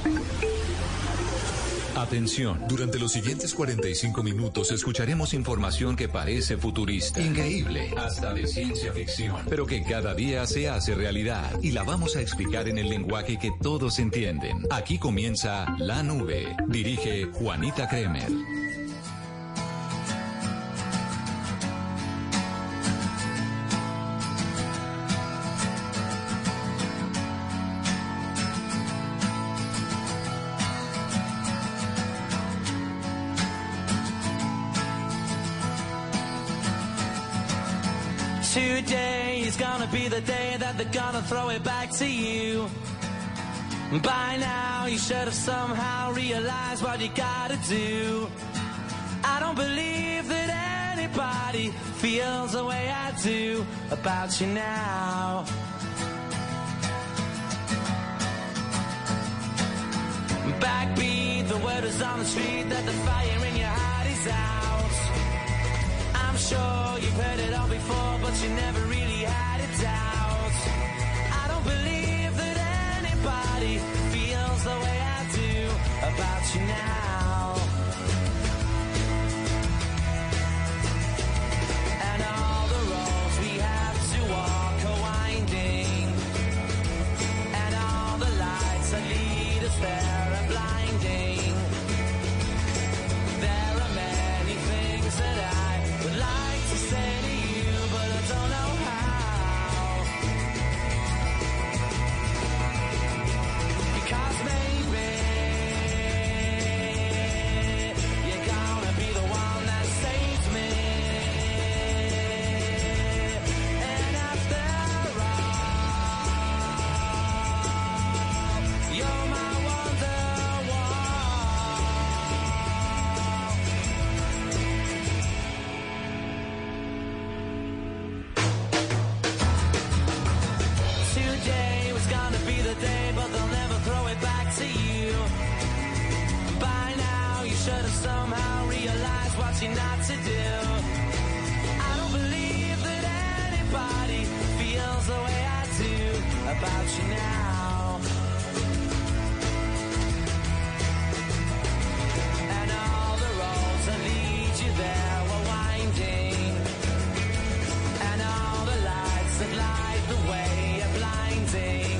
Atención, durante los siguientes 45 minutos escucharemos información que parece futurista, increíble, hasta de ciencia ficción, pero que cada día se hace realidad y la vamos a explicar en el lenguaje que todos entienden. Aquí comienza La Nube. Dirige Juanita Kremer. Today is gonna be the day that they're gonna throw it back to you. By now you should have somehow realized what you gotta do. I don't believe that anybody feels the way I do about you now. Backbeat, the word is on the street that the fire in your heart is out. I'm sure you've heard it all before, but you never really had it out. I don't believe that anybody feels the way I do about you now. And all the roads we have to walk are winding, and all the lights that lead us there are blinding. There are many things that I would like to say to you, but I don't know how. Because maybe you're gonna be the one that saves me. And after all, you're my Wonderwall. Today was gonna be the day, but they'll never throw it back to you. By now, you should have somehow realized what you're not to do. I don't believe that anybody feels the way I do about you now. And all the roads that lead you there were winding, and all the lights that light the way are blinding.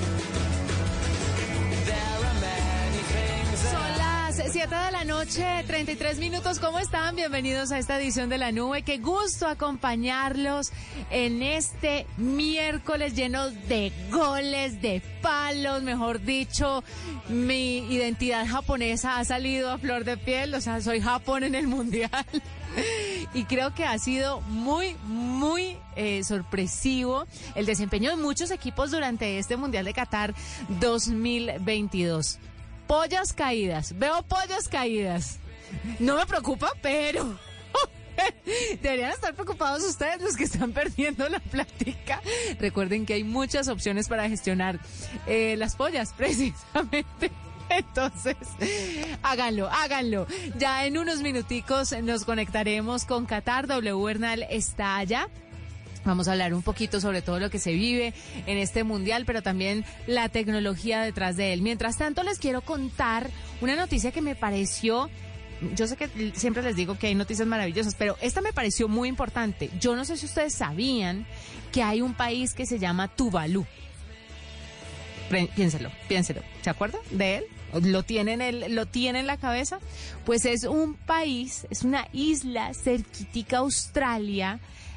There are many things that Son las 7 de la noche, 33 minutos. ¿Cómo están? Bienvenidos a esta edición de La Nube. Qué gusto acompañarlos en este miércoles lleno de goles, de palos, mejor dicho. Mi identidad japonesa ha salido a flor de piel, o sea, soy Japón en el Mundial. Y creo que ha sido muy sorpresivo el desempeño de muchos equipos durante este Mundial de Qatar 2022. Pollas caídas, veo pollas caídas. No me preocupa, pero deberían estar preocupados ustedes los que están perdiendo la plática. Recuerden que hay muchas opciones para gestionar las pollas, precisamente. Entonces, háganlo. Ya en unos minuticos nos conectaremos con Qatar. W Bernal está allá. Vamos a hablar un poquito sobre todo lo que se vive en este mundial, pero también la tecnología detrás de él. Mientras tanto, les quiero contar una noticia que me pareció. Yo sé que siempre les digo que hay noticias maravillosas, pero esta me pareció muy importante. Yo no sé si ustedes sabían que hay un país que se llama Tuvalu. Piénselo. ¿Se acuerdan de él? ¿Lo tiene en la cabeza? Pues es un país, es una isla cerquitica a Australia,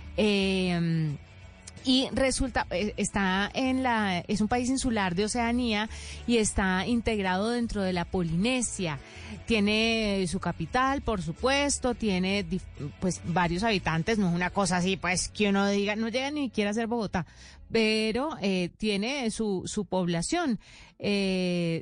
y resulta, es un país insular de Oceanía y está integrado dentro de la Polinesia. Tiene su capital, por supuesto, tiene pues varios habitantes, no es una cosa así, pues que uno diga, no llega ni siquiera a ser Bogotá, pero tiene su población de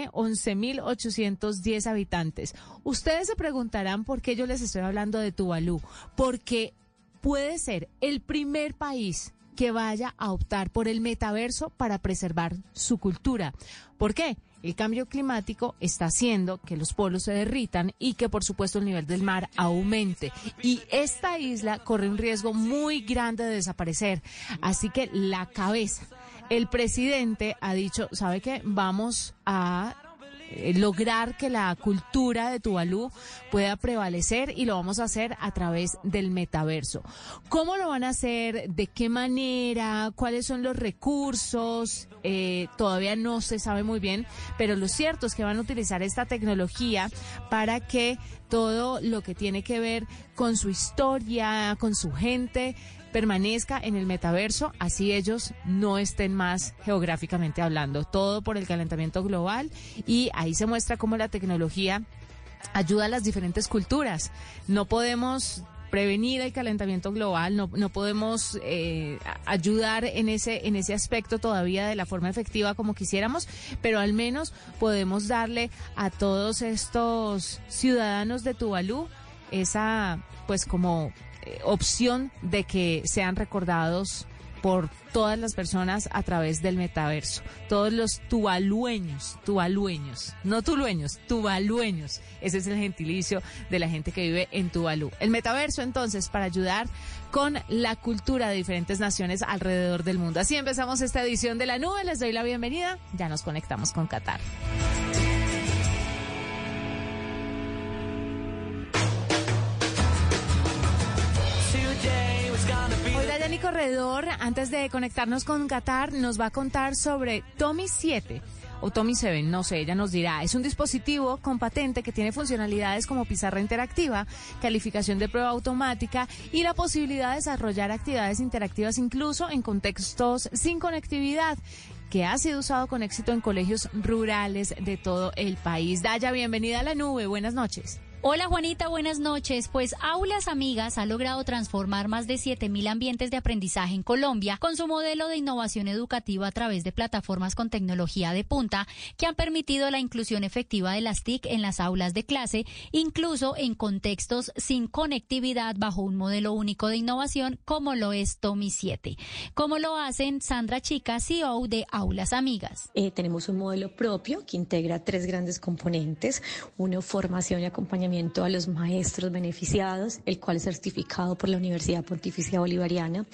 11.810 habitantes. Ustedes se preguntarán por qué yo les estoy hablando de Tuvalu, porque puede ser el primer país que vaya a optar por el metaverso para preservar su cultura. ¿Por qué? El cambio climático está haciendo que los polos se derritan y que, por supuesto, el nivel del mar aumente. Y esta isla corre un riesgo muy grande de desaparecer. Así que el presidente ha dicho, ¿sabe qué? Vamos a lograr que la cultura de Tuvalu pueda prevalecer, y lo vamos a hacer a través del metaverso. ¿Cómo lo van a hacer? ¿De qué manera? ¿Cuáles son los recursos? Todavía no se sabe muy bien, pero lo cierto es que van a utilizar esta tecnología para que todo lo que tiene que ver con su historia, con su gente, permanezca en el metaverso, así ellos no estén más geográficamente hablando. Todo por el calentamiento global, y ahí se muestra cómo la tecnología ayuda a las diferentes culturas. No podemos prevenir el calentamiento global, no podemos ayudar en ese aspecto todavía de la forma efectiva como quisiéramos, pero al menos podemos darle a todos estos ciudadanos de Tuvalu esa, pues, como opción de que sean recordados por todas las personas a través del metaverso. Todos los tuvalueños, no tulueños, tuvalueños. Ese es el gentilicio de la gente que vive en Tuvalu. El metaverso, entonces, para ayudar con la cultura de diferentes naciones alrededor del mundo. Así empezamos esta edición de La Nube. Les doy la bienvenida. Ya nos conectamos con Qatar. Hoy Dayani Corredor, antes de conectarnos con Qatar, nos va a contar sobre Tomi 7 o Tomi 7, no sé, ella nos dirá. Es un dispositivo con patente que tiene funcionalidades como pizarra interactiva, calificación de prueba automática y la posibilidad de desarrollar actividades interactivas incluso en contextos sin conectividad, que ha sido usado con éxito en colegios rurales de todo el país. Daya, bienvenida a La Nube, buenas noches. Hola Juanita, buenas noches. Pues Aulas Amigas ha logrado transformar más de 7.000 ambientes de aprendizaje en Colombia con su modelo de innovación educativa a través de plataformas con tecnología de punta que han permitido la inclusión efectiva de las TIC en las aulas de clase, incluso en contextos sin conectividad, bajo un modelo único de innovación como lo es Tomi 7. ¿Cómo lo hacen? Sandra Chica, CEO de Aulas Amigas. Tenemos un modelo propio que integra 3 grandes componentes: uno, formación y acompañamiento a los maestros beneficiados, el cual es certificado por la Universidad Pontificia Bolivariana.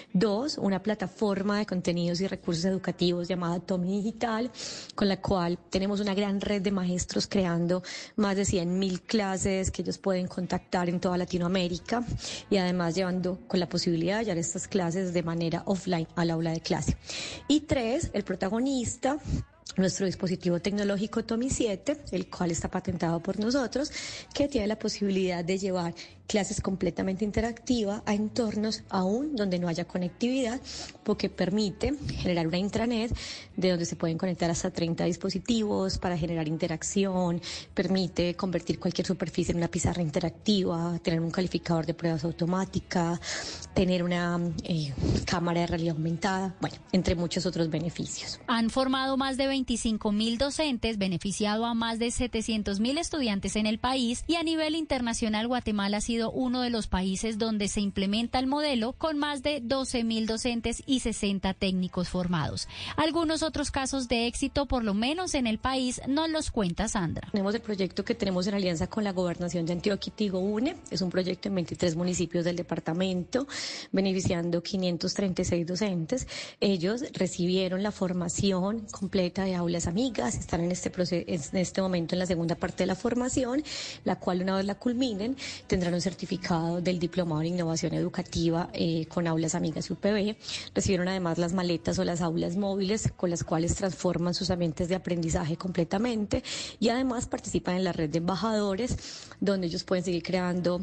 2, una plataforma de contenidos y recursos educativos llamada Tomi Digital, con la cual tenemos una gran red de maestros creando más de 100.000 clases que ellos pueden contactar en toda Latinoamérica, y además llevando con la posibilidad de llevar estas clases de manera offline al aula de clase. Y 3, el protagonista, nuestro dispositivo tecnológico Tomi 7, el cual está patentado por nosotros, que tiene la posibilidad de llevar clases completamente interactivas a entornos aún donde no haya conectividad, porque permite generar una intranet de donde se pueden conectar hasta 30 dispositivos para generar interacción, permite convertir cualquier superficie en una pizarra interactiva, tener un calificador de pruebas automática, tener una cámara de realidad aumentada, bueno, entre muchos otros beneficios. Han formado más de 25.000 docentes, beneficiado a más de 700.000 estudiantes en el país, y a nivel internacional Guatemala ha sido uno de los países donde se implementa el modelo, con más de 12.000 docentes y 60 técnicos formados. Algunos otros casos de éxito, por lo menos en el país, nos los cuenta Sandra. Tenemos el proyecto que tenemos en alianza con la Gobernación de Antioquia y Tigo UNE. Es un proyecto en 23 municipios del departamento, beneficiando 536 docentes. Ellos recibieron la formación completa de Aulas Amigas, están en este momento en la segunda parte de la formación, la cual, una vez la culminen, tendrán un certificado del Diplomado en Innovación Educativa con Aulas Amigas y UPB. Recibieron además las maletas o las aulas móviles, con las cuales transforman sus ambientes de aprendizaje completamente, y además participan en la red de embajadores, donde ellos pueden seguir creando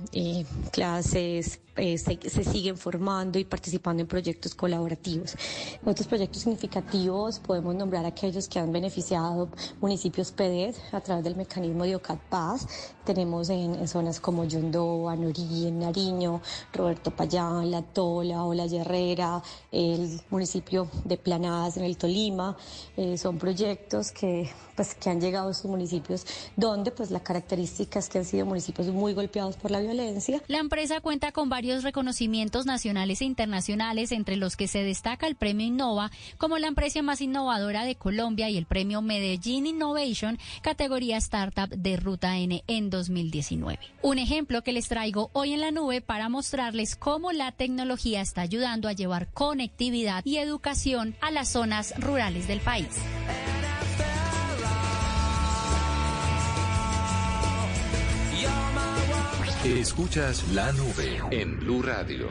clases, se siguen formando y participando en proyectos colaborativos. Otros proyectos significativos podemos nombrar aquellos que han beneficiado municipios PEDED a través del mecanismo de OCAD Paz. Tenemos en zonas como Yondó, Anorí, en Nariño, Roberto Payán, La Tola o La Herrera, el municipio de Planadas en el Tolima. Son proyectos que han llegado a estos municipios donde la característica es que han sido municipios muy golpeados por la violencia. La empresa cuenta con varios reconocimientos nacionales e internacionales, entre los que se destaca el Premio Innova como la empresa más innovadora de Colombia y el Premio Medellín Innovation categoría Startup de Ruta N en 2019. Un ejemplo que les traigo hoy en La Nube para mostrarles cómo la tecnología está ayudando a llevar conectividad y educación a las zonas rurales del país. Escuchas La Nube en Blue Radio.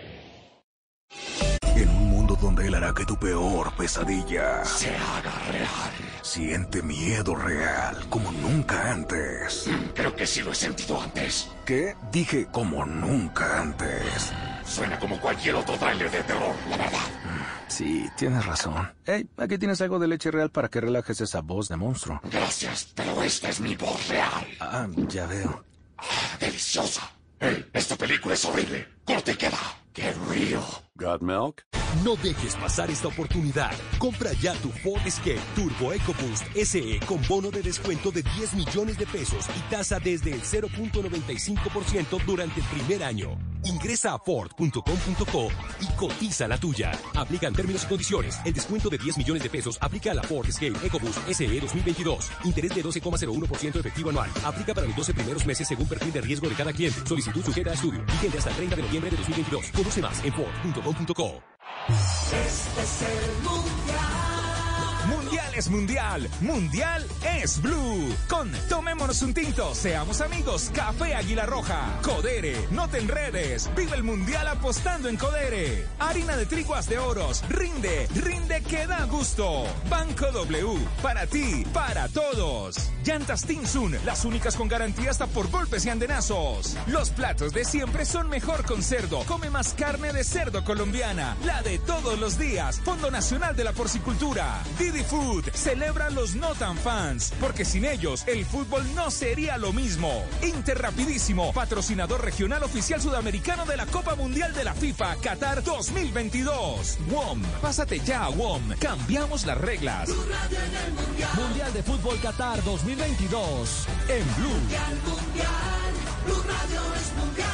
En un mundo donde él hará que tu peor pesadilla se haga real. Siente miedo real como nunca antes. Creo que sí lo he sentido antes. ¿Qué? Dije como nunca antes. Suena como cualquier otro tráiler de terror, la verdad. Sí, tienes razón. Hey, aquí tienes algo de leche real para que relajes esa voz de monstruo. Gracias, pero esta es mi voz real. Ah, ya veo. Deliciosa. Hey, esta película es horrible. Corte y queda. Get real. Got milk? No dejes pasar esta oportunidad. Compra ya tu Ford Escape Turbo EcoBoost SE con bono de descuento de 10 millones de pesos y tasa desde el 0.95% durante el primer año. Ingresa a Ford.com.co y cotiza la tuya. Aplican términos y condiciones. El descuento de 10 millones de pesos aplica a la Ford Escape EcoBoost SE 2022. Interés de 12,01% efectivo anual. Aplica para los 12 primeros meses según perfil de riesgo de cada cliente. Solicitud sujeta a estudio. Vigente hasta el 30 de noviembre de 2022. Conoce más en Ford.com.co. Este es el mundial. Mundial es mundial, mundial es Blue. Con Tomémonos un tinto, seamos amigos, Café Águila Roja. Codere, no te enredes, vive el mundial apostando en Codere. Harina de trigo Haz de Oros, rinde que da gusto. Banco W, para ti, para todos. Llantas Tinsun, las únicas con garantía hasta por golpes y andenazos. Los platos de siempre son mejor con cerdo. Come más carne de cerdo colombiana, la de todos los días. Fondo Nacional de la Porcicultura. Didi Food celebra los no tan fans, porque sin ellos el fútbol no sería lo mismo. Interrapidísimo, patrocinador regional oficial sudamericano de la Copa Mundial de la FIFA Qatar 2022. WOM, pásate ya a WOM, cambiamos las reglas. Mundial de Fútbol Qatar 2022 en Blue. Mundial, Blue Radio es mundial.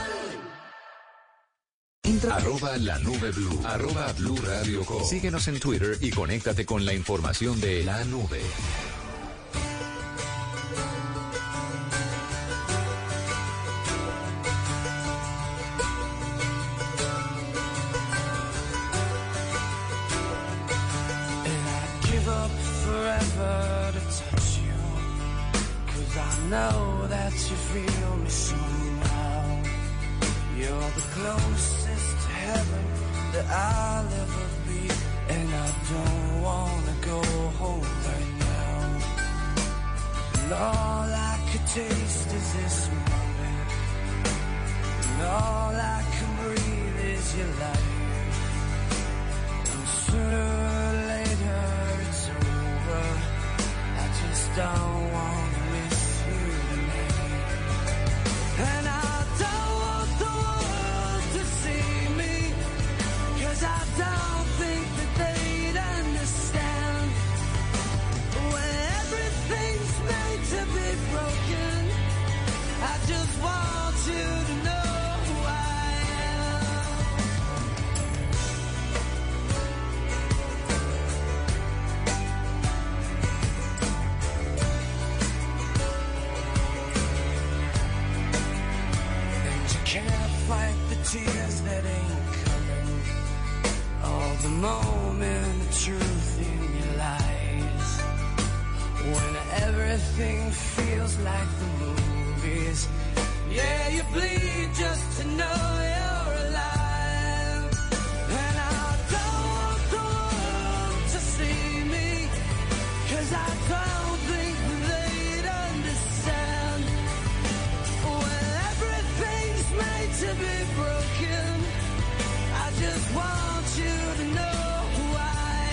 @La Nube Blue, @Blue Radio Co. Síguenos en Twitter y conéctate con la información de La Nube. Know that you feel me somehow. You're the closest to heaven that I'll ever be, and I don't wanna go home right now. And all I could taste is this moment, and all I can breathe is your life. And sooner or later it's over. I just don't wanna. And I don't want the world to see me, 'cause I don't think that they'd understand. When everything's made to be broken, I just want you to know who I tears that ain't coming, all the moment of truth in your lies, when everything feels like the movies, yeah, you bleed just to know you're alive. And I don't want the world to see me, 'cause I don't think they'd understand. When everything's made to be broken, I just want you to know who I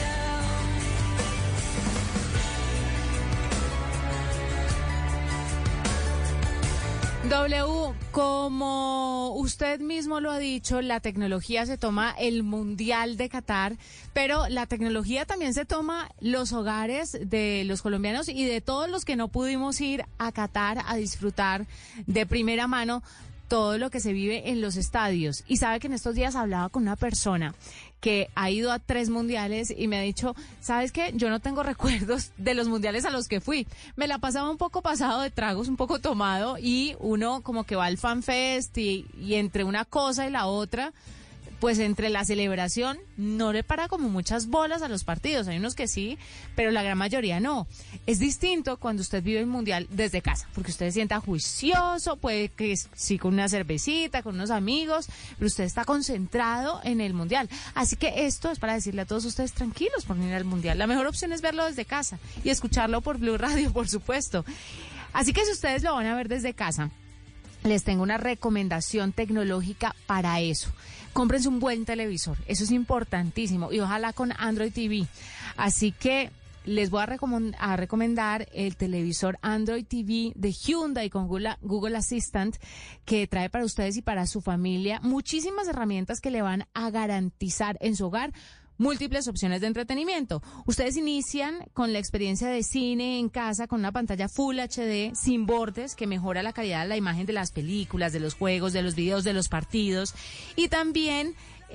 am. W, como usted mismo lo ha dicho, la tecnología se toma el Mundial de Qatar, pero la tecnología también se toma los hogares de los colombianos y de todos los que no pudimos ir a Qatar a disfrutar de primera mano todo lo que se vive en los estadios. Y sabe que en estos días hablaba con una persona que ha ido a 3 mundiales y me ha dicho, ¿sabes qué? Yo no tengo recuerdos de los mundiales a los que fui. Me la pasaba un poco pasado de tragos, un poco tomado, y uno como que va al FanFest y entre una cosa y la otra pues entre la celebración no le para como muchas bolas a los partidos. Hay unos que sí, pero la gran mayoría no. Es distinto cuando usted vive el Mundial desde casa, porque usted se sienta juicioso, puede que sí con una cervecita, con unos amigos, pero usted está concentrado en el Mundial. Así que esto es para decirle a todos ustedes tranquilos por ir al Mundial. La mejor opción es verlo desde casa y escucharlo por Blue Radio, por supuesto. Así que si ustedes lo van a ver desde casa, les tengo una recomendación tecnológica para eso. Cómprense un buen televisor, eso es importantísimo, y ojalá con Android TV. Así que les voy a recomendar el televisor Android TV de Hyundai con Google Assistant, que trae para ustedes y para su familia muchísimas herramientas que le van a garantizar en su hogar múltiples opciones de entretenimiento. Ustedes inician con la experiencia de cine en casa con una pantalla Full HD sin bordes que mejora la calidad de la imagen de las películas, de los juegos, de los videos, de los partidos. Y también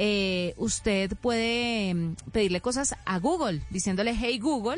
usted puede pedirle cosas a Google, diciéndole "Hey Google",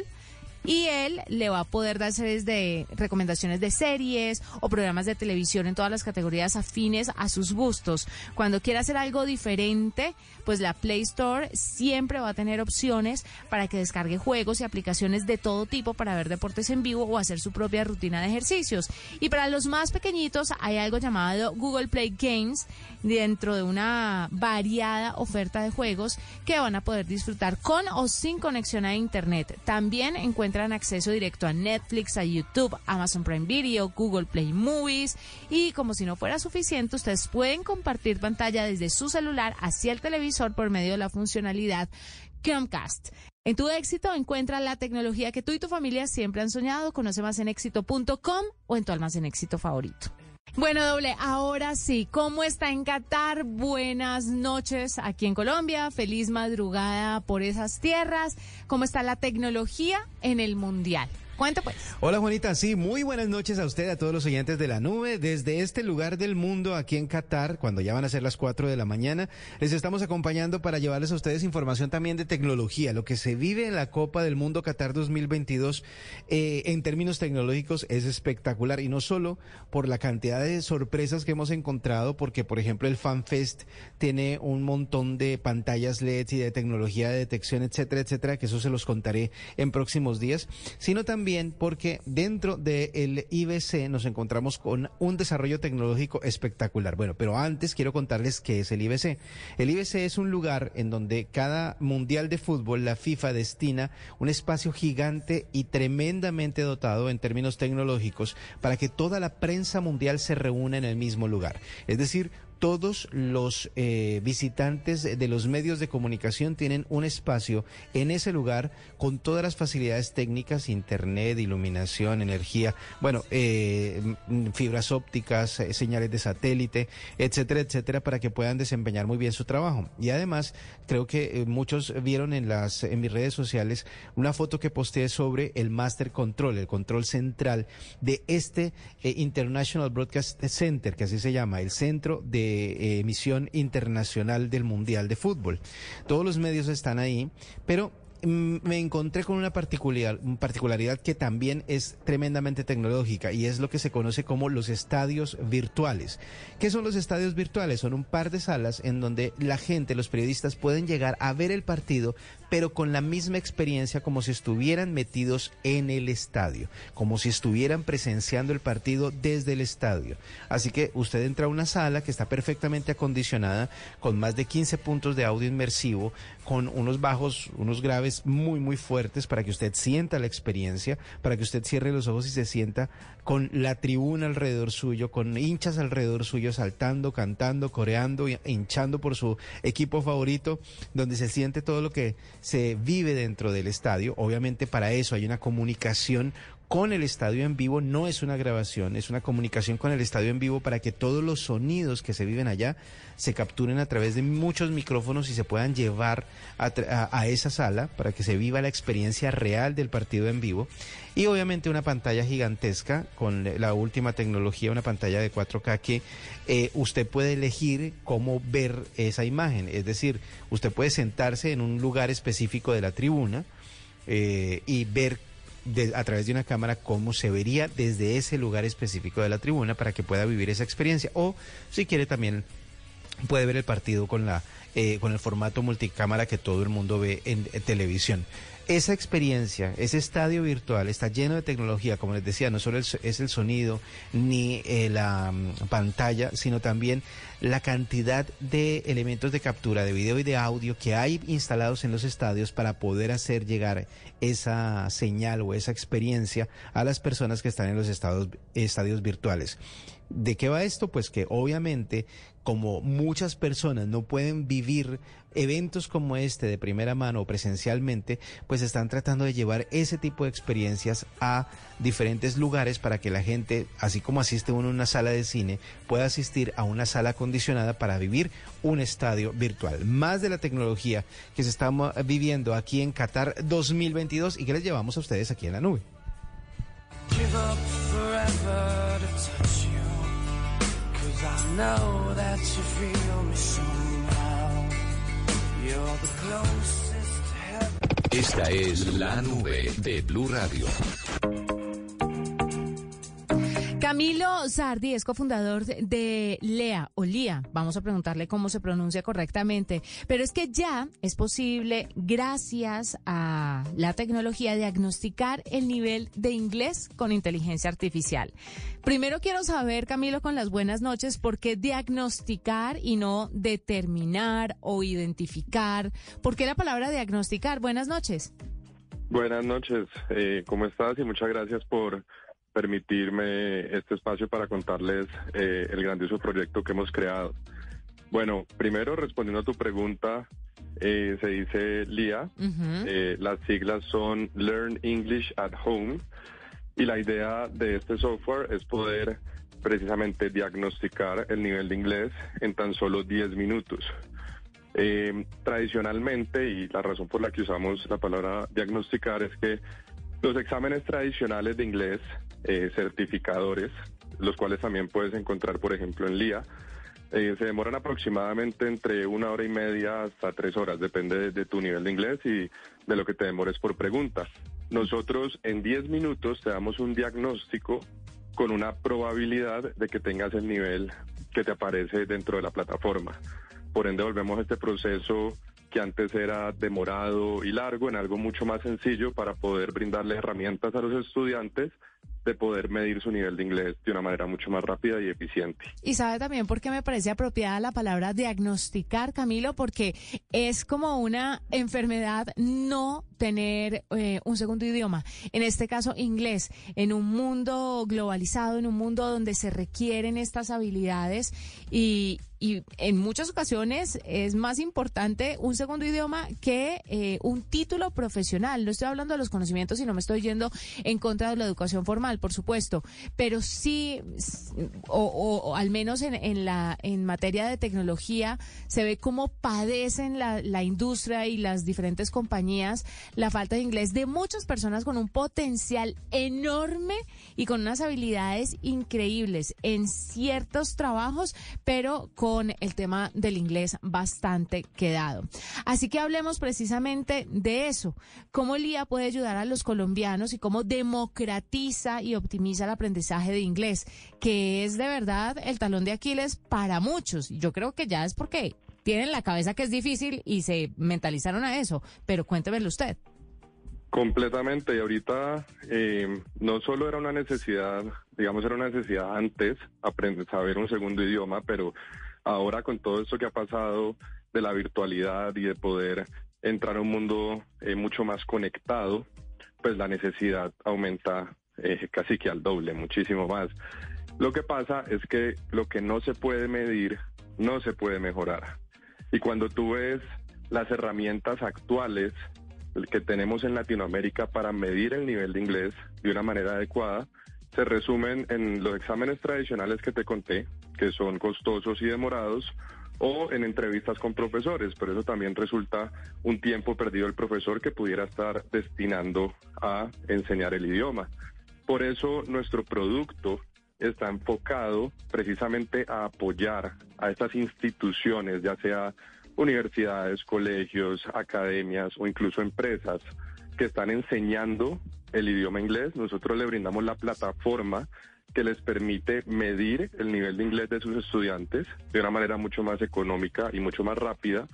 y él le va a poder dar series de recomendaciones de series o programas de televisión en todas las categorías afines a sus gustos. Cuando quiera hacer algo diferente, pues la Play Store siempre va a tener opciones para que descargue juegos y aplicaciones de todo tipo para ver deportes en vivo o hacer su propia rutina de ejercicios. Y para los más pequeñitos hay algo llamado Google Play Games, dentro de una variada oferta de juegos que van a poder disfrutar con o sin conexión a Internet. También encuentran acceso directo a Netflix, a YouTube, Amazon Prime Video, Google Play Movies, y como si no fuera suficiente, ustedes pueden compartir pantalla desde su celular hacia el televisor por medio de la funcionalidad Chromecast. En tu éxito encuentra la tecnología que tú y tu familia siempre han soñado. Conoce más en éxito.com o en tu almacén éxito favorito. Bueno, Doble, ahora sí, ¿cómo está en Qatar? Buenas noches aquí en Colombia, feliz madrugada por esas tierras. ¿Cómo está la tecnología en el Mundial? Cuenta pues. Hola Juanita, sí, muy buenas noches a usted, a todos los oyentes de La Nube. Desde este lugar del mundo, aquí en Qatar, cuando ya van a ser las 4 de la mañana, les estamos acompañando para llevarles a ustedes información también de tecnología, lo que se vive en la Copa del Mundo Qatar 2022 en términos tecnológicos es espectacular, y no solo por la cantidad de sorpresas que hemos encontrado, porque por ejemplo el FanFest tiene un montón de pantallas LED y de tecnología de detección, etcétera, etcétera, que eso se los contaré en próximos días, sino también porque dentro del IBC nos encontramos con un desarrollo tecnológico espectacular. Bueno, pero antes quiero contarles qué es el IBC. El IBC es un lugar en donde cada mundial de fútbol, la FIFA destina un espacio gigante y tremendamente dotado en términos tecnológicos para que toda la prensa mundial se reúna en el mismo lugar. Es decir, todos los visitantes de los medios de comunicación tienen un espacio en ese lugar con todas las facilidades técnicas, internet, iluminación, energía, bueno, fibras ópticas, señales de satélite, etcétera, etcétera, para que puedan desempeñar muy bien su trabajo. Y además, creo que muchos vieron en mis redes sociales una foto que posteé sobre el Master Control, el control central de este International Broadcast Center, que así se llama, el centro de emisión internacional del Mundial de Fútbol. Todos los medios están ahí, pero me encontré con una particularidad que también es tremendamente tecnológica, y es lo que se conoce como los estadios virtuales. ¿Qué son los estadios virtuales? Son un par de salas en donde la gente, los periodistas, pueden llegar a ver el partido, pero con la misma experiencia, como si estuvieran metidos en el estadio, como si estuvieran presenciando el partido desde el estadio. Así que usted entra a una sala que está perfectamente acondicionada, con más de 15 puntos de audio inmersivo, con unos bajos, unos graves muy, muy fuertes, para que usted sienta la experiencia, para que usted cierre los ojos y se sienta con la tribuna alrededor suyo, con hinchas alrededor suyo, saltando, cantando, coreando, hinchando por su equipo favorito, donde se siente todo lo que se vive dentro del estadio. Obviamente para eso hay una comunicación con el estadio en vivo, no es una grabación, es una comunicación con el estadio en vivo para que todos los sonidos que se viven allá se capturen a través de muchos micrófonos y se puedan llevar a esa sala para que se viva la experiencia real del partido en vivo. Y obviamente una pantalla gigantesca con la última tecnología, una pantalla de 4K que usted puede elegir cómo ver esa imagen. Es decir, usted puede sentarse en un lugar específico de la tribuna y ver a través de una cámara cómo se vería desde ese lugar específico de la tribuna para que pueda vivir esa experiencia. O si quiere también puede ver el partido con el formato multicámara que todo el mundo ve en televisión. Esa experiencia, ese estadio virtual está lleno de tecnología, como les decía, no solo es el sonido ni la pantalla, sino también la cantidad de elementos de captura de video y de audio que hay instalados en los estadios para poder hacer llegar esa señal o esa experiencia a las personas que están en los estadios virtuales. ¿De qué va esto? Pues que obviamente, como muchas personas no pueden vivir eventos como este de primera mano o presencialmente, pues están tratando de llevar ese tipo de experiencias a diferentes lugares para que la gente, así como asiste uno a una sala de cine, pueda asistir a una sala acondicionada para vivir un estadio virtual. Más de la tecnología que se está viviendo aquí en Qatar 2022 y que les llevamos a ustedes aquí en la nube. Give up forever to touch you, 'cause I know that you feel me somehow. You're the closest to heaven. Esta es la nube de Blue Radio. Camilo Sardi es cofundador de LEA o LIA. Vamos a preguntarle cómo se pronuncia correctamente. Pero es que ya es posible, gracias a la tecnología, diagnosticar el nivel de inglés con inteligencia artificial. Primero quiero saber, Camilo, con las buenas noches, ¿por qué diagnosticar y no determinar o identificar? ¿Por qué la palabra diagnosticar? Buenas noches. Buenas noches. ¿Cómo estás? Y muchas gracias por permitirme este espacio para contarles el grandioso proyecto que hemos creado. Bueno, primero respondiendo a tu pregunta, se dice LIA, las siglas son Learn English at Home, y la idea de este software es poder precisamente diagnosticar el nivel de inglés en tan solo 10 minutos. Tradicionalmente, y la razón por la que usamos la palabra diagnosticar es que los exámenes tradicionales de inglés, certificadores, los cuales también puedes encontrar, por ejemplo, en LIA, se demoran aproximadamente entre 1 hora y media hasta 3 horas, depende de tu nivel de inglés y de lo que te demores por pregunta. Nosotros en 10 minutos te damos un diagnóstico con una probabilidad de que tengas el nivel que te aparece dentro de la plataforma. Por ende, volvemos este proceso que antes era demorado y largo en algo mucho más sencillo para poder brindarle herramientas a los estudiantes de poder medir su nivel de inglés de una manera mucho más rápida y eficiente. Y sabe también por qué me parece apropiada la palabra diagnosticar, Camilo, porque es como una enfermedad no tener un segundo idioma, en este caso inglés, en un mundo globalizado, en un mundo donde se requieren estas habilidades y en muchas ocasiones es más importante un segundo idioma que un título profesional. No estoy hablando de los conocimientos y no me estoy yendo en contra de la educación formal, por supuesto, pero sí, o al menos en materia de tecnología, se ve cómo padecen la industria y las diferentes compañías la falta de inglés de muchas personas con un potencial enorme y con unas habilidades increíbles en ciertos trabajos, pero con el tema del inglés bastante quedado. Así que hablemos precisamente de eso, cómo LIA puede ayudar a los colombianos y cómo democratiza y optimiza el aprendizaje de inglés, que es de verdad el talón de Aquiles para muchos. Yo creo que ya es porque tienen la cabeza que es difícil y se mentalizaron a eso, pero cuéntemelo usted. Completamente, y ahorita no solo era una necesidad, digamos, era una necesidad antes aprender, saber un segundo idioma, pero ahora con todo esto que ha pasado de la virtualidad y de poder entrar a un mundo mucho más conectado, pues la necesidad aumenta casi que al doble, muchísimo más. Lo que pasa es que lo que no se puede medir, no se puede mejorar. Y cuando tú ves las herramientas actuales que tenemos en Latinoamérica para medir el nivel de inglés de una manera adecuada, se resumen en los exámenes tradicionales que te conté, que son costosos y demorados, o en entrevistas con profesores, pero eso también resulta un tiempo perdido del profesor que pudiera estar destinando a enseñar el idioma. Por eso nuestro producto está enfocado precisamente a apoyar a estas instituciones, ya sea universidades, colegios, academias o incluso empresas que están enseñando el idioma inglés. Nosotros le brindamos la plataforma que les permite medir el nivel de inglés de sus estudiantes de una manera mucho más económica y mucho más rápida,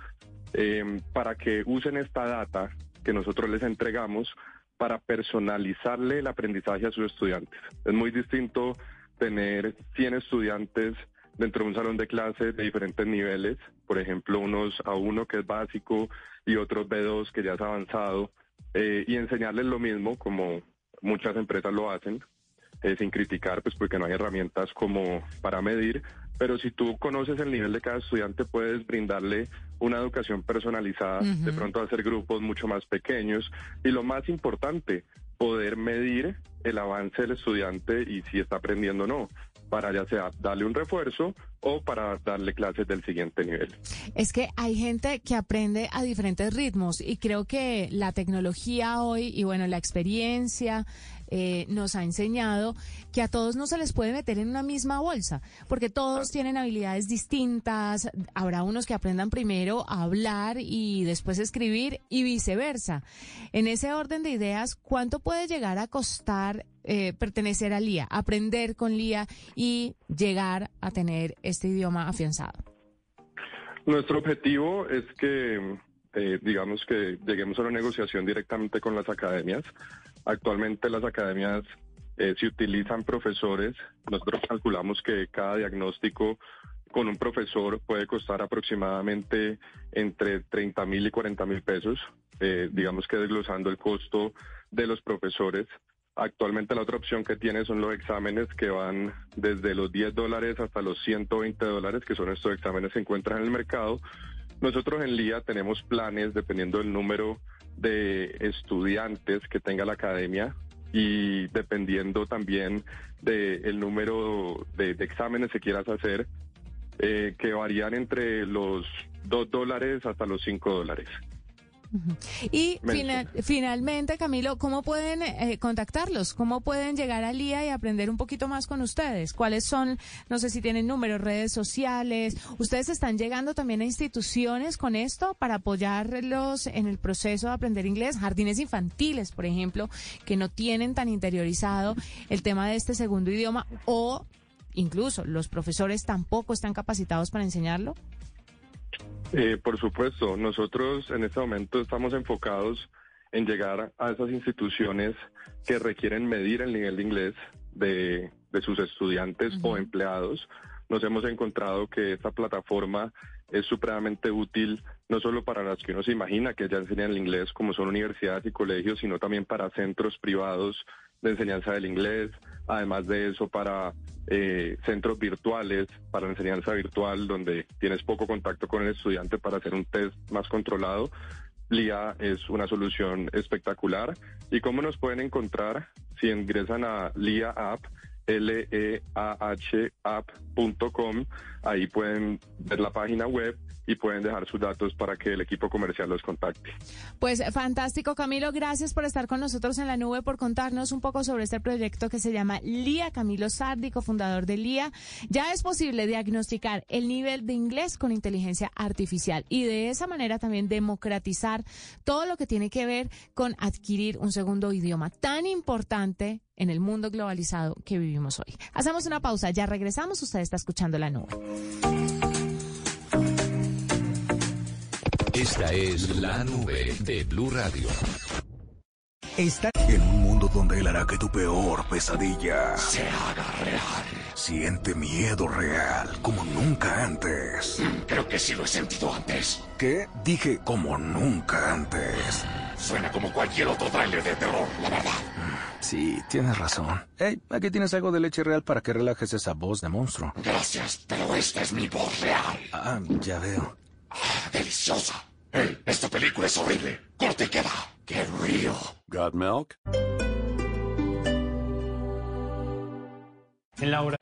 para que usen esta data que nosotros les entregamos para personalizarle el aprendizaje a sus estudiantes. Es muy distinto tener 100 estudiantes dentro de un salón de clases de diferentes niveles, por ejemplo, unos A1 que es básico y otros B2 que ya es avanzado, y enseñarles lo mismo como muchas empresas lo hacen, sin criticar, pues porque no hay herramientas como para medir, pero si tú conoces el nivel de cada estudiante puedes brindarle una educación personalizada, de pronto hacer grupos mucho más pequeños y lo más importante, poder medir el avance del estudiante y si está aprendiendo o no, para ya sea darle un refuerzo o para darle clases del siguiente nivel. Es que hay gente que aprende a diferentes ritmos y creo que la tecnología hoy y bueno, la experiencia nos ha enseñado que a todos no se les puede meter en una misma bolsa, porque todos tienen habilidades distintas. Habrá unos que aprendan primero a hablar y después escribir y viceversa. En ese orden de ideas, ¿cuánto puede llegar a costar pertenecer a LIA, aprender con LIA y llegar a tener este idioma afianzado? Nuestro objetivo es que, digamos que lleguemos a una negociación directamente con las academias. Actualmente las academias si utilizan profesores. Nosotros calculamos que cada diagnóstico con un profesor puede costar aproximadamente entre 30,000 y 40,000 pesos, digamos que desglosando el costo de los profesores. Actualmente la otra opción que tiene son los exámenes que van desde los $10 hasta los $120, que son estos exámenes que se encuentran en el mercado. Nosotros en LIA tenemos planes dependiendo del número de estudiantes que tenga la academia y dependiendo también del número de exámenes que quieras hacer, que varían entre los $2 hasta los $5. Y finalmente, Camilo, ¿cómo pueden contactarlos? ¿Cómo pueden llegar a LIA y aprender un poquito más con ustedes? ¿Cuáles son, no sé si tienen números, redes sociales? ¿Ustedes están llegando también a instituciones con esto para apoyarlos en el proceso de aprender inglés? Jardines infantiles, por ejemplo, que no tienen tan interiorizado el tema de este segundo idioma, o incluso los profesores tampoco están capacitados para enseñarlo. Por supuesto, nosotros en este momento estamos enfocados en llegar a esas instituciones que requieren medir el nivel de inglés de sus estudiantes o empleados. Nos hemos encontrado que esta plataforma es supremamente útil, no solo para las que uno se imagina que ya enseñan el inglés, como son universidades y colegios, sino también para centros privados de enseñanza del inglés, además de eso para centros virtuales, para la enseñanza virtual, donde tienes poco contacto con el estudiante para hacer un test más controlado. LIA es una solución espectacular. ¿Y cómo nos pueden encontrar? Si ingresan a LIA App, leahapp.com, ahí pueden ver la página web y pueden dejar sus datos para que el equipo comercial los contacte. Pues fantástico, Camilo, gracias por estar con nosotros en la nube, por contarnos un poco sobre este proyecto que se llama LIA. Camilo Sardi, cofundador de LIA. Ya es posible diagnosticar el nivel de inglés con inteligencia artificial y de esa manera también democratizar todo lo que tiene que ver con adquirir un segundo idioma tan importante en el mundo globalizado que vivimos hoy. Hacemos una pausa, ya regresamos, usted está escuchando La Nube. Esta es La Nube de Blue Radio. Está en un mundo donde él hará que tu peor pesadilla se haga real. Siente miedo real como nunca antes. Creo que sí lo he sentido antes. ¿Qué? Dije como nunca antes. Suena como cualquier otro tráiler de terror, la verdad. Sí, tienes razón. Hey, aquí tienes algo de leche real para que relajes esa voz de monstruo. Gracias, pero esta es mi voz real. Ah, ya veo. Deliciosa. Hey, esta película es horrible. Corte y queda. Get real. Got milk? En la hora.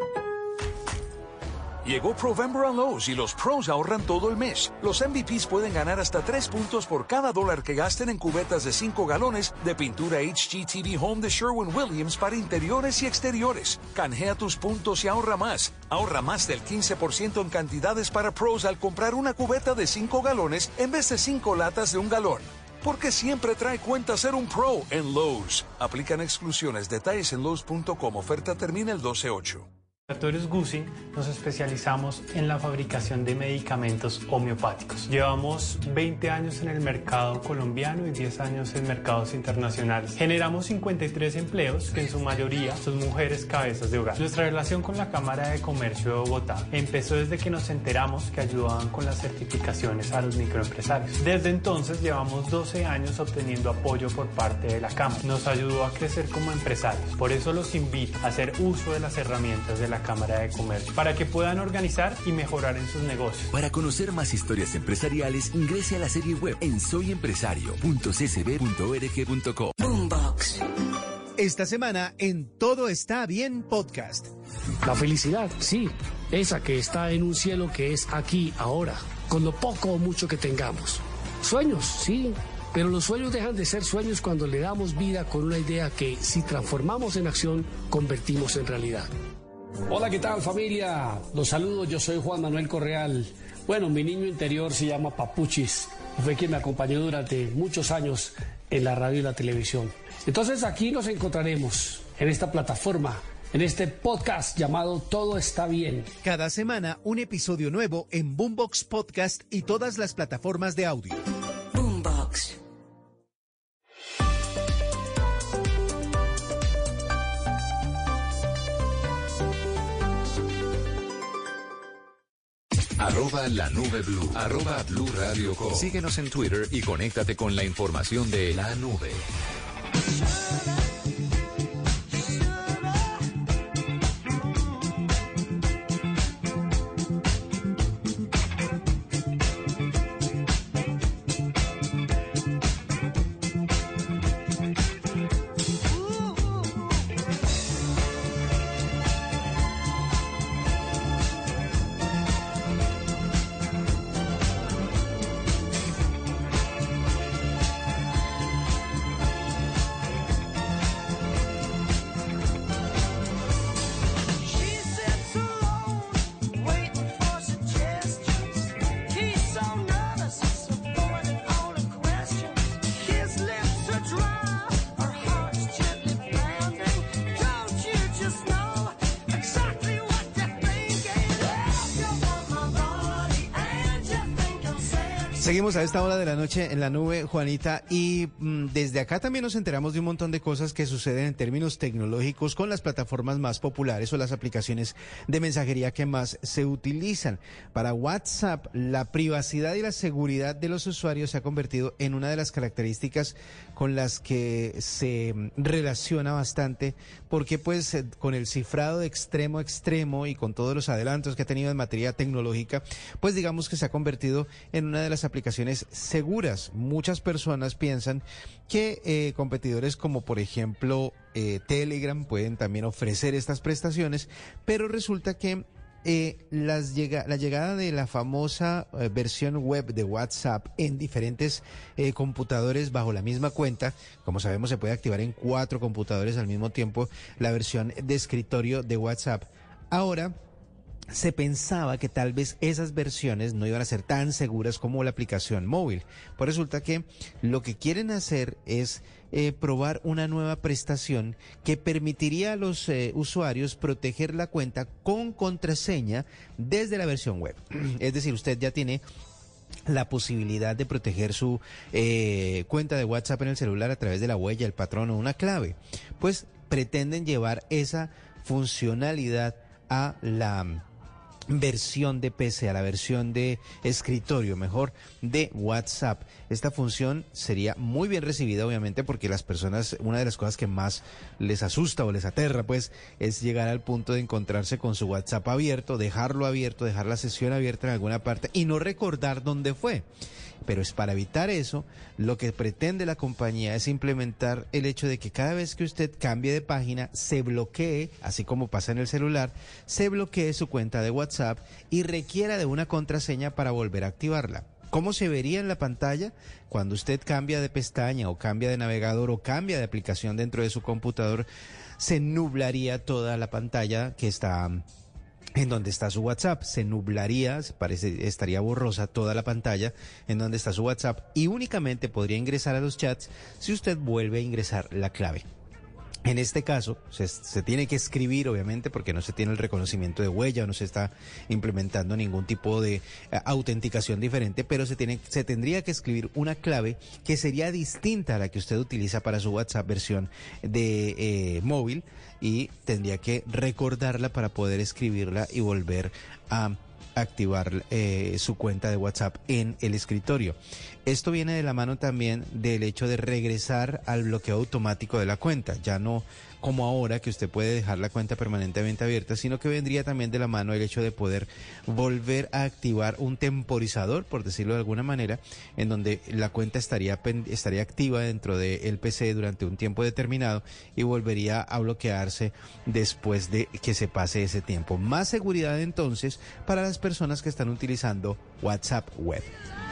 Llegó Provember a Lowe's y los pros ahorran todo el mes. Los MVPs pueden ganar hasta 3 puntos por cada $1 que gasten en cubetas de 5 galones de pintura HGTV Home de Sherwin-Williams para interiores y exteriores. Canjea tus puntos y ahorra más. Ahorra más del 15% en cantidades para pros al comprar una cubeta de 5 galones en vez de 5 latas de 1 galón. porque siempre trae cuenta ser un pro en Lowe's. Aplican exclusiones, detalles en Lowe's.com. Oferta termina el 12/8. Laboratorios Gusin nos especializamos en la fabricación de medicamentos homeopáticos. Llevamos 20 años en el mercado colombiano y 10 años en mercados internacionales. Generamos 53 empleos, que en su mayoría son mujeres cabezas de hogar. Nuestra relación con la Cámara de Comercio de Bogotá empezó desde que nos enteramos que ayudaban con las certificaciones a los microempresarios. Desde entonces llevamos 12 años obteniendo apoyo por parte de la Cámara. Nos ayudó a crecer como empresarios. Por eso los invito a hacer uso de las herramientas de la Cámara de Comercio para que puedan organizar y mejorar en sus negocios. Para conocer más historias empresariales, ingrese a la serie web en soyempresario.ccb.org.co. Boombox. Esta semana en Todo Está Bien Podcast. La felicidad, sí, esa que está en un cielo que es aquí, ahora, con lo poco o mucho que tengamos. Sueños, sí, pero los sueños dejan de ser sueños cuando le damos vida con una idea que, si transformamos en acción, convertimos en realidad. Hola, ¿qué tal, familia? Los saludo, yo soy Juan Manuel Correal. Bueno, mi niño interior se llama Papuchis. Fue quien me acompañó durante muchos años en la radio y la televisión. Entonces aquí nos encontraremos en esta plataforma, en este podcast llamado Todo Está Bien. Cada semana un episodio nuevo en Boombox Podcast y todas las plataformas de audio. Boombox. @lanubeblu, @Blue Radio Co. Síguenos en Twitter y conéctate con la información de La Nube. Seguimos a esta hora de la noche en La Nube, Juanita, y desde acá también nos enteramos de un montón de cosas que suceden en términos tecnológicos con las plataformas más populares o las aplicaciones de mensajería que más se utilizan. Para WhatsApp, la privacidad y la seguridad de los usuarios se ha convertido en una de las características con las que se relaciona bastante, porque pues con el cifrado de extremo a extremo y con todos los adelantos que ha tenido en materia tecnológica, pues digamos que se ha convertido en una de las aplicaciones seguras. Muchas personas piensan que competidores como por ejemplo Telegram pueden también ofrecer estas prestaciones, pero resulta que la llegada de la famosa versión web de WhatsApp en diferentes computadores bajo la misma cuenta, como sabemos se puede activar en 4 computadores al mismo tiempo la versión de escritorio de WhatsApp. Ahora se pensaba que tal vez esas versiones no iban a ser tan seguras como la aplicación móvil. Pues resulta que lo que quieren hacer es probar una nueva prestación que permitiría a los usuarios proteger la cuenta con contraseña desde la versión web. Es decir, usted ya tiene la posibilidad de proteger su cuenta de WhatsApp en el celular a través de la huella, el patrón o una clave. Pues pretenden llevar esa funcionalidad a la versión de PC, a la versión de escritorio, mejor, de WhatsApp. Esta función sería muy bien recibida, obviamente, porque las personas, una de las cosas que más les asusta o les aterra, pues, es llegar al punto de encontrarse con su WhatsApp abierto, dejar la sesión abierta en alguna parte y no recordar dónde fue. Pero es para evitar eso, lo que pretende la compañía es implementar el hecho de que cada vez que usted cambie de página, se bloquee, así como pasa en el celular, se bloquee su cuenta de WhatsApp y requiera de una contraseña para volver a activarla. ¿Cómo se vería en la pantalla? Cuando usted cambia de pestaña o cambia de navegador o cambia de aplicación dentro de su computador, se nublaría toda la pantalla que está en donde está su WhatsApp. Se nublaría, estaría borrosa toda la pantalla en donde está su WhatsApp y únicamente podría ingresar a los chats si usted vuelve a ingresar la clave. En este caso, se tiene que escribir, obviamente, porque no se tiene el reconocimiento de huella, no se está implementando ningún tipo de autenticación diferente, pero se tendría que escribir una clave que sería distinta a la que usted utiliza para su WhatsApp versión de móvil, y tendría que recordarla para poder escribirla y volver a activar su cuenta de WhatsApp en el escritorio. Esto viene de la mano también del hecho de regresar al bloqueo automático de la cuenta, ya no como ahora que usted puede dejar la cuenta permanentemente abierta, sino que vendría también de la mano el hecho de poder volver a activar un temporizador, por decirlo de alguna manera, en donde la cuenta estaría activa dentro del PC durante un tiempo determinado y volvería a bloquearse después de que se pase ese tiempo. Más seguridad entonces para las personas que están utilizando WhatsApp Web.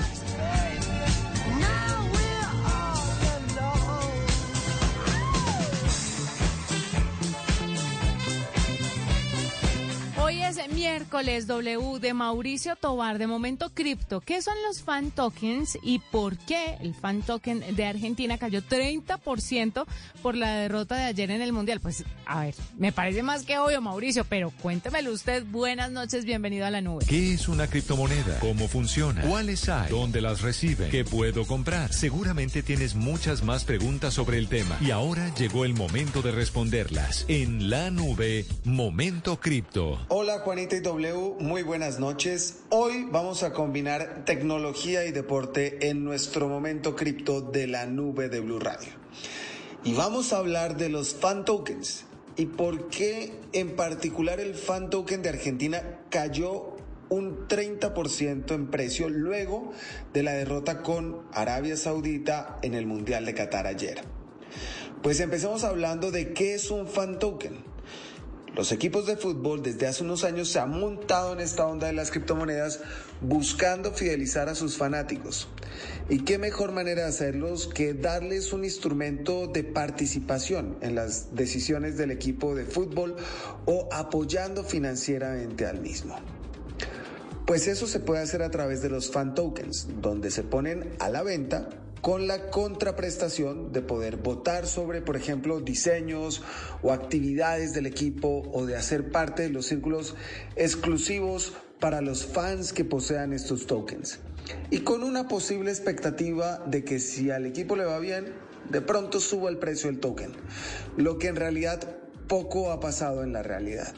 Hoy es miércoles W de Mauricio Tobar de Momento Cripto. ¿Qué son los fan tokens y por qué el fan token de Argentina cayó 30% por la derrota de ayer en el Mundial? Pues, a ver, me parece más que obvio, Mauricio, pero cuéntemelo usted. Buenas noches, bienvenido a la nube. ¿Qué es una criptomoneda? ¿Cómo funciona? ¿Cuáles hay? ¿Dónde las reciben? ¿Qué puedo comprar? Seguramente tienes muchas más preguntas sobre el tema y ahora llegó el momento de responderlas. En la nube, Momento Cripto. Hola Juanita y W, muy buenas noches. Hoy vamos a combinar tecnología y deporte en nuestro Momento Cripto de la nube de Blue Radio. Y vamos a hablar de los fan tokens y por qué en particular el fan token de Argentina cayó un 30% en precio luego de la derrota con Arabia Saudita en el Mundial de Qatar ayer. Pues empecemos hablando de qué es un fan token. Los equipos de fútbol desde hace unos años se han montado en esta onda de las criptomonedas buscando fidelizar a sus fanáticos. ¿Y qué mejor manera de hacerlos que darles un instrumento de participación en las decisiones del equipo de fútbol o apoyando financieramente al mismo? Pues eso se puede hacer a través de los fan tokens, donde se ponen a la venta con la contraprestación de poder votar sobre, por ejemplo, diseños o actividades del equipo o de hacer parte de los círculos exclusivos para los fans que posean estos tokens. Y con una posible expectativa de que si al equipo le va bien, de pronto suba el precio del token, lo que en realidad poco ha pasado en la realidad.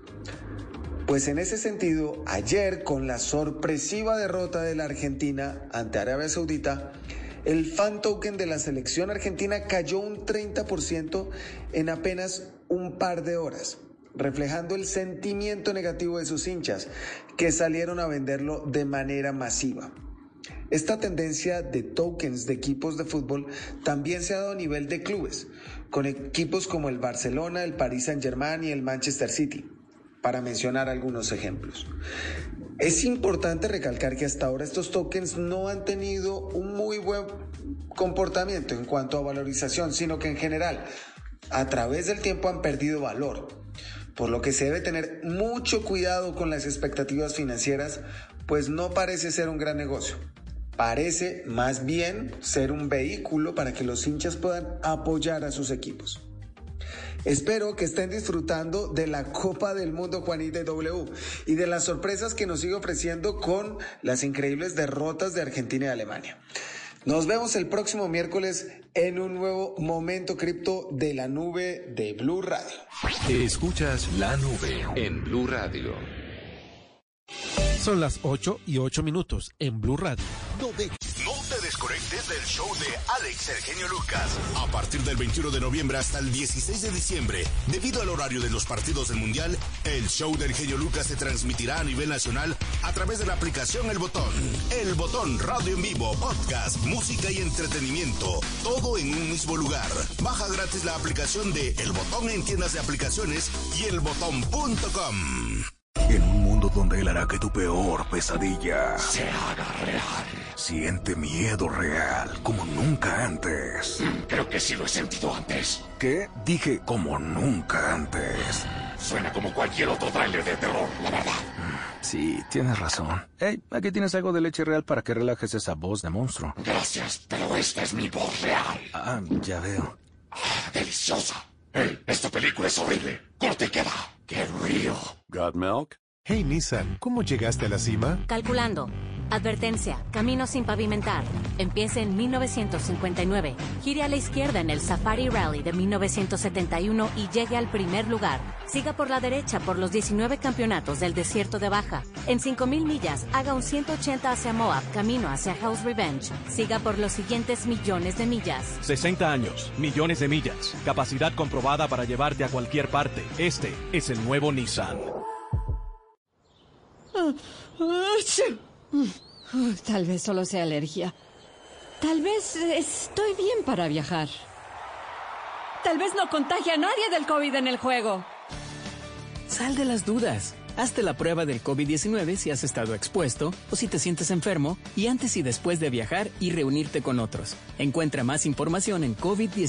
Pues en ese sentido, ayer con la sorpresiva derrota de la Argentina ante Arabia Saudita, el fan token de la selección argentina cayó un 30% en apenas un par de horas, reflejando el sentimiento negativo de sus hinchas, que salieron a venderlo de manera masiva. Esta tendencia de tokens de equipos de fútbol también se ha dado a nivel de clubes, con equipos como el Barcelona, el Paris Saint-Germain y el Manchester City, para mencionar algunos ejemplos. Es importante recalcar que hasta ahora estos tokens no han tenido un muy buen comportamiento en cuanto a valorización, sino que en general, a través del tiempo han perdido valor, por lo que se debe tener mucho cuidado con las expectativas financieras, pues no parece ser un gran negocio. Parece más bien ser un vehículo para que los hinchas puedan apoyar a sus equipos. Espero que estén disfrutando de la Copa del Mundo, Juanita y W, y de las sorpresas que nos sigue ofreciendo con las increíbles derrotas de Argentina y Alemania. Nos vemos el próximo miércoles en un nuevo Momento Cripto de la nube de Blue Radio. Escuchas La Nube en Blue Radio. Son las 8:08 en Blue Radio. No te desconectes del show de Alex El Genio Lucas. A partir del 21 de noviembre hasta el 16 de diciembre, debido al horario de los partidos del Mundial, el show del Genio Lucas se transmitirá a nivel nacional a través de la aplicación El Botón. El Botón, radio en vivo, podcast, música y entretenimiento, todo en un mismo lugar. Baja gratis la aplicación de El Botón en tiendas de aplicaciones y elbotón.com. En un mundo donde él hará que tu peor pesadilla se haga real. Siente miedo real como nunca antes. Creo que sí lo he sentido antes. ¿Qué? Dije como nunca antes. Suena como cualquier otro tráiler de terror, la verdad. Sí, tienes razón. Hey, aquí tienes algo de leche real para que relajes esa voz de monstruo. Gracias, pero esta es mi voz real. Ah, ya veo. Deliciosa. Hey, esta película es horrible. Corte y queda. Get real. Got milk? Hey Nissan, ¿cómo llegaste a la cima? Calculando. Advertencia, camino sin pavimentar. Empiece en 1959. Gire a la izquierda en el Safari Rally de 1971 y llegue al primer lugar. Siga por la derecha por los 19 campeonatos del desierto de Baja. En 5,000 millas, haga un 180 hacia Moab, camino hacia Hell's Revenge. Siga por los siguientes millones de millas. 60 años, millones de millas. Capacidad comprobada para llevarte a cualquier parte. Este es el nuevo Nissan. Tal vez solo sea alergia. Tal vez estoy bien para viajar. Tal vez no contagie a nadie del COVID en el juego. Sal de las dudas. Hazte la prueba del COVID-19 si has estado expuesto o si te sientes enfermo y antes y después de viajar y reunirte con otros. Encuentra más información en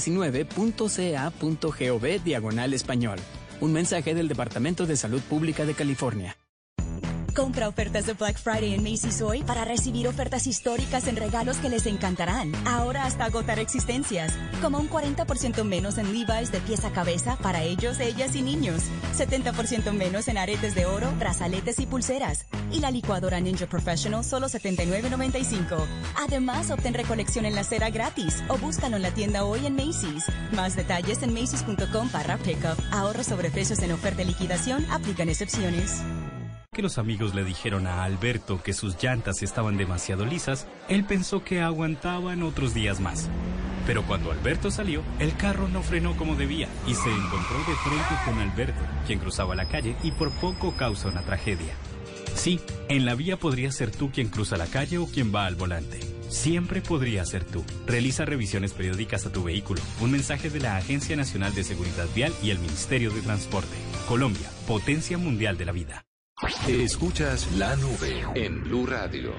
covid19.ca.gov/español. Un mensaje del Departamento de Salud Pública de California. Compra ofertas de Black Friday en Macy's hoy para recibir ofertas históricas en regalos que les encantarán. Ahora hasta agotar existencias. Como un 40% menos en Levi's de pies a cabeza para ellos, ellas y niños. 70% menos en aretes de oro, brazaletes y pulseras. Y la licuadora Ninja Professional solo $79.95. Además, obtén recolección en la acera gratis o búscalo en la tienda hoy en Macy's. Más detalles en Macy's.com/pickup. Ahorros sobre precios en oferta y liquidación. Aplican excepciones. Que los amigos le dijeron a Alberto que sus llantas estaban demasiado lisas, él pensó que aguantaban otros días más. Pero cuando Alberto salió, el carro no frenó como debía y se encontró de frente con Alberto, quien cruzaba la calle y por poco causa una tragedia. Sí, en la vía podría ser tú quien cruza la calle o quien va al volante. Siempre podría ser tú. Realiza revisiones periódicas a tu vehículo. Un mensaje de la Agencia Nacional de Seguridad Vial y el Ministerio de Transporte. Colombia, potencia mundial de la vida. Escuchas La Nube en Blue Radio.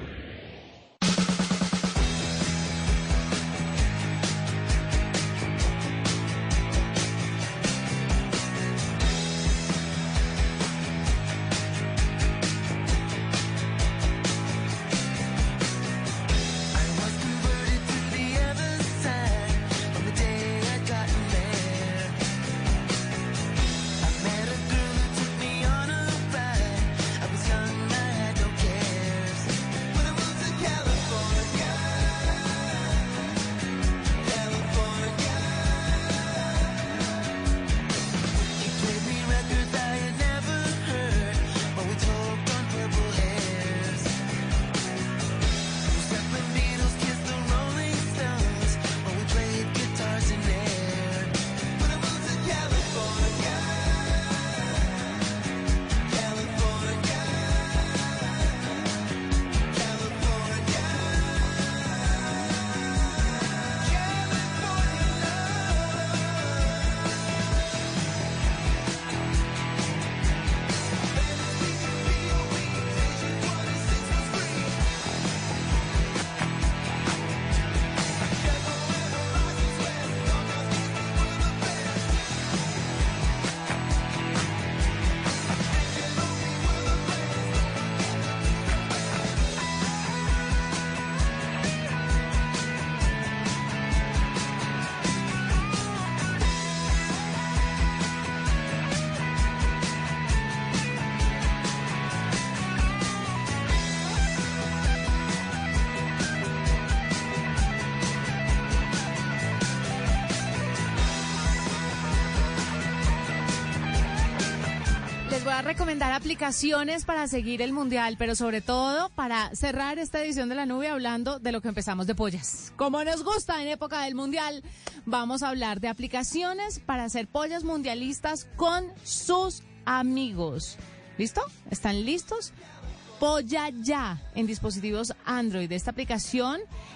Les voy a recomendar aplicaciones para seguir el Mundial, pero sobre todo para cerrar esta edición de La Nube hablando de lo que empezamos de pollas. Como nos gusta en época del Mundial, vamos a hablar de aplicaciones para hacer pollas mundialistas con sus amigos. ¿Listo? ¿Están listos? Polla Ya en dispositivos Android. Esta aplicación,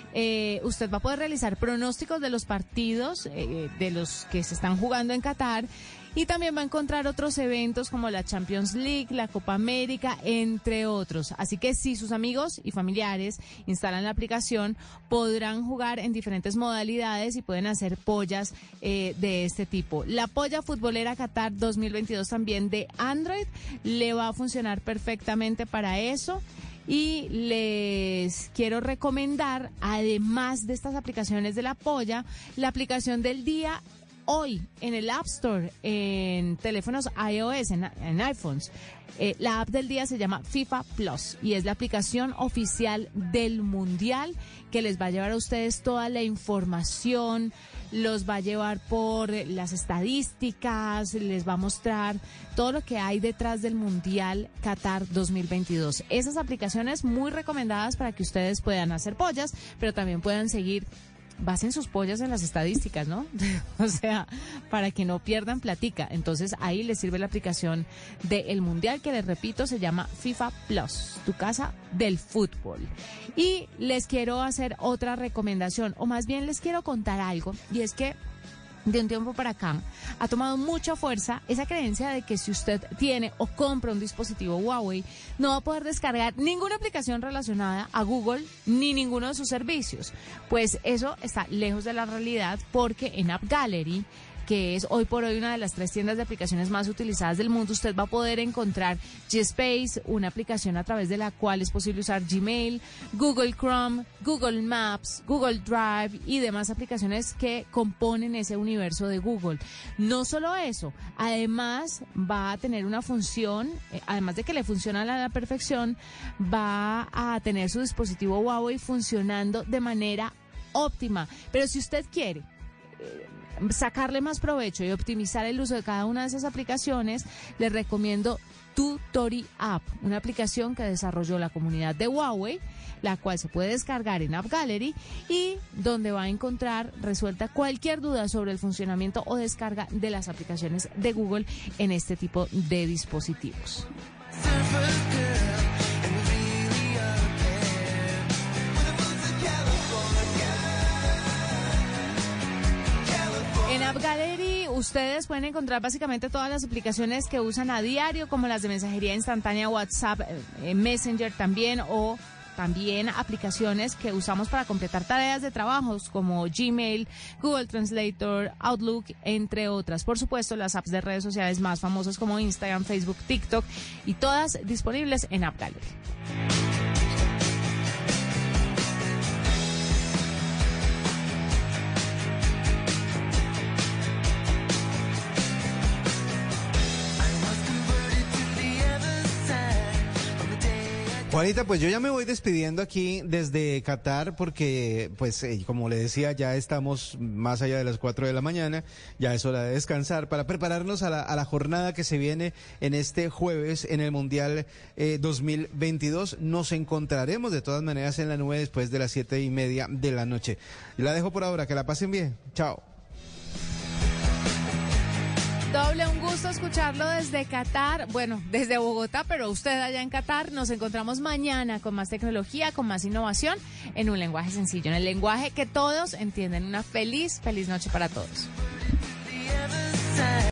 usted va a poder realizar pronósticos de los partidos de los que se están jugando en Qatar Y también va a encontrar otros eventos como la Champions League, la Copa América, entre otros. Así que si sus amigos y familiares instalan la aplicación, podrán jugar en diferentes modalidades y pueden hacer pollas de este tipo. La polla futbolera Qatar 2022 también de Android le va a funcionar perfectamente para eso. Y les quiero recomendar, además de estas aplicaciones de la polla, la aplicación del día hoy en el App Store, en teléfonos iOS, en iPhones. La app del día se llama FIFA Plus y es la aplicación oficial del Mundial que les va a llevar a ustedes toda la información, los va a llevar por las estadísticas, les va a mostrar todo lo que hay detrás del Mundial Qatar 2022. Esas aplicaciones muy recomendadas para que ustedes puedan hacer pollas, pero también puedan seguir. Basen sus pollas en las estadísticas, ¿no? O sea, para que no pierdan platica. Entonces ahí les sirve la aplicación del Mundial, que les repito, se llama FIFA Plus, tu casa del fútbol. Y les quiero hacer otra recomendación, o más bien les quiero contar algo, y es que de un tiempo para acá ha tomado mucha fuerza esa creencia de que si usted tiene o compra un dispositivo Huawei, no va a poder descargar ninguna aplicación relacionada a Google ni ninguno de sus servicios. Pues eso está lejos de la realidad, porque en App Gallery, que es hoy por hoy una de las 3 tiendas de aplicaciones más utilizadas del mundo, usted va a poder encontrar G-Space, una aplicación a través de la cual es posible usar Gmail, Google Chrome, Google Maps, Google Drive y demás aplicaciones que componen ese universo de Google. No solo eso, además va a tener una función, además de que le funciona a la perfección, va a tener su dispositivo Huawei funcionando de manera óptima. Pero si usted quiere sacarle más provecho y optimizar el uso de cada una de esas aplicaciones, les recomiendo Tutori App, una aplicación que desarrolló la comunidad de Huawei, la cual se puede descargar en App Gallery y donde va a encontrar resuelta cualquier duda sobre el funcionamiento o descarga de las aplicaciones de Google en este tipo de dispositivos. En App Gallery ustedes pueden encontrar básicamente todas las aplicaciones que usan a diario, como las de mensajería instantánea, WhatsApp, Messenger también, o también aplicaciones que usamos para completar tareas de trabajos como Gmail, Google Translator, Outlook, entre otras. Por supuesto, las apps de redes sociales más famosas como Instagram, Facebook, TikTok, y todas disponibles en App Gallery. Juanita, pues yo ya me voy despidiendo aquí desde Qatar porque, pues, como le decía, ya estamos más allá de las 4 de la mañana, ya es hora de descansar para prepararnos a la jornada que se viene en este jueves en el Mundial 2022. Nos encontraremos de todas maneras en la nube después de las 7:30 de la noche. Yo la dejo por ahora, que la pasen bien. Chao. Doble, un gusto escucharlo desde Qatar, bueno, desde Bogotá, pero usted allá en Qatar. Nos encontramos mañana con más tecnología, con más innovación, en un lenguaje sencillo, en el lenguaje que todos entienden. Una feliz noche para todos.